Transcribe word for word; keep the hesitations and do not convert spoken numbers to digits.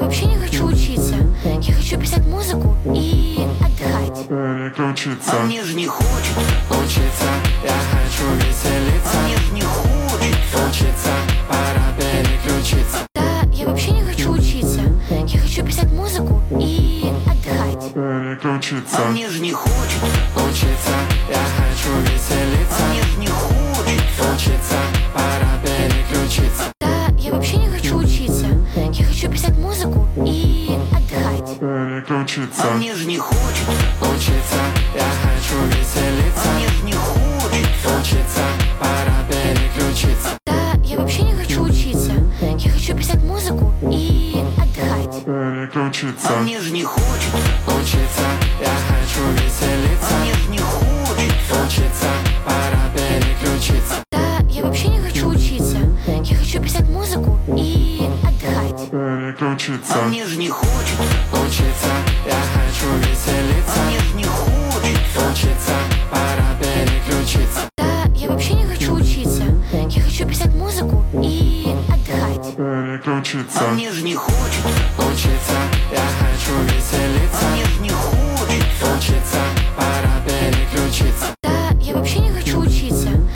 вообще не хочу учиться. Я хочу писать музыку и отдыхать. Переключиться. А мне ж не хочется Учиться, я хочу веселиться. А мне ж не хочется Учиться, пора переключиться. Да, я вообще не хочу учиться. Я хочу писать музыку и отдыхать. Переключиться. А мне ж не хочется Учиться, я хочу веселиться. А мне ж не хочется Учиться, пора переключиться. Да, я вообще не хочу учиться. Я хочу писать музыку и отдыхать. Переключиться. А мне ж не хочется Учиться, я хочу веселиться. А мне ж не хочется Учиться, пора переключиться. Да, я вообще не хочу учиться. Я хочу писать музыку и отдыхать. Переключиться. А мне ж не хочется Учиться, я хочу веселиться. А мне ж не хочется Учиться, пора переключиться. Да, я вообще не хочу учиться. Я хочу писать музыку и отдыхать. Переключиться. А мне ж не хочется Учиться, я хочу веселиться. А мне ж не хочется Учиться, пора переключиться. Да, я вообще не хочу учиться. Я хочу писать музыку и отдыхать. Переключиться. А мне ж не хочется Учиться, я хочу веселиться.